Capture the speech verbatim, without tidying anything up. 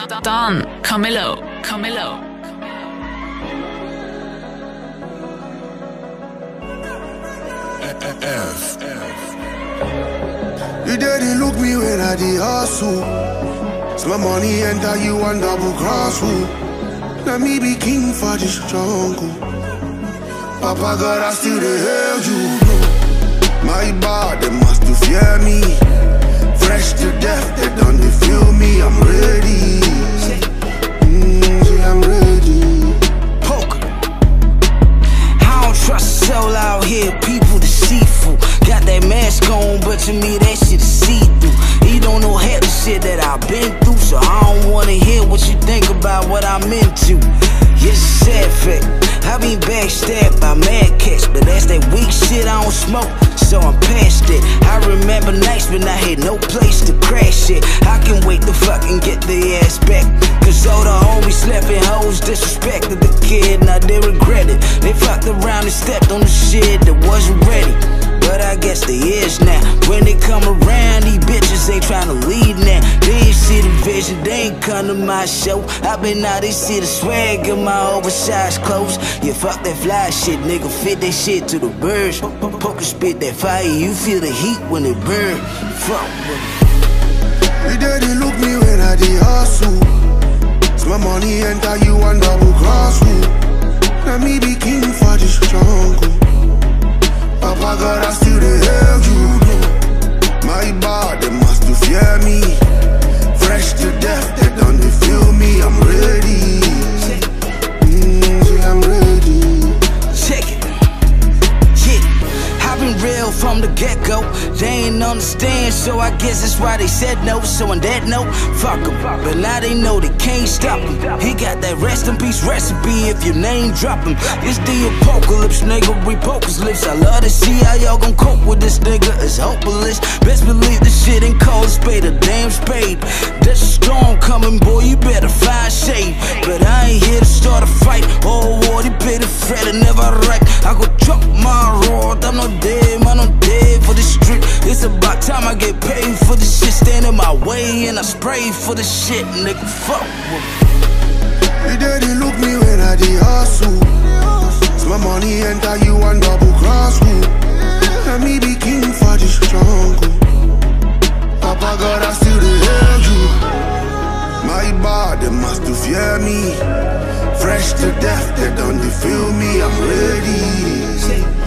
Don Camilo, Camilo. F. You didn't look me when I did hustle. So my money enter you one double cross who. Let me be king for this jungle. Papa God, I still the hell you. My bad, they must to fear me. Fresh to death, they done they feel me. I'm ready. Mm, see, I'm ready. Poker. I don't trust a soul out here, people deceitful. Got that mask on, but to me that shit is see-through. You don't know half the shit that I've been through, so I don't wanna hear what you think about what I'm into. It's a sad fact, I been backstabbed by mad cats, but that's that weak shit I don't smoke, so I'm past it. I remember nights when I had no place to crash it. I can wait to fucking get the ass back, cause all the homies slapping hoes disrespected the kid, now they regret it. They fucked around and stepped on the shit that wasn't ready, but I guess they is now. When they come around, these bitches ain't tryna lead now. They ain't see the vision, they ain't come to my show. I been out, they see the swag in my oversized clothes. Yeah, fuck that fly shit, nigga, fit that shit to the birds. Poker spit that fire, you feel the heat when it burn. Fuck with me. You didn't look me when I did hustle. So my money enter you one double cross who. Let me be king for this jungle. Papa God, I still the hell you. My bad, they must to fear me. Fresh to death, they done they feel me. I'm ready. Mm, see, I'm ready. Check it. Yeah, I've been real from the get-go. They ain't understand, so I guess that's why they said no. So on that note, fuck em. But now they know they can't stop him. He got that rest in peace recipe if your name drop him. It's the apocalypse, nigga, we poker's lips. I love to see how y'all gon' cope with this nigga, it's hopeless. Best believe this shit ain't cold spade, a damn spade. There's a storm coming, boy, you better find shade. But I ain't here to start a fight. Oh, war, they pay the fret and never right. I go drop my rod, I'm not dead, man, I'm dead for the street. It's about time I get paid for the shit. Stand in my way and I spray for the shit, nigga, fuck with me. You didn't look me when I did hustle. So my money enter you one double cross who. Let me be king for this jungle. Papa God, I still the hell you. My bad, they must to fear me. Fresh to death, they done they feel me. I'm ready.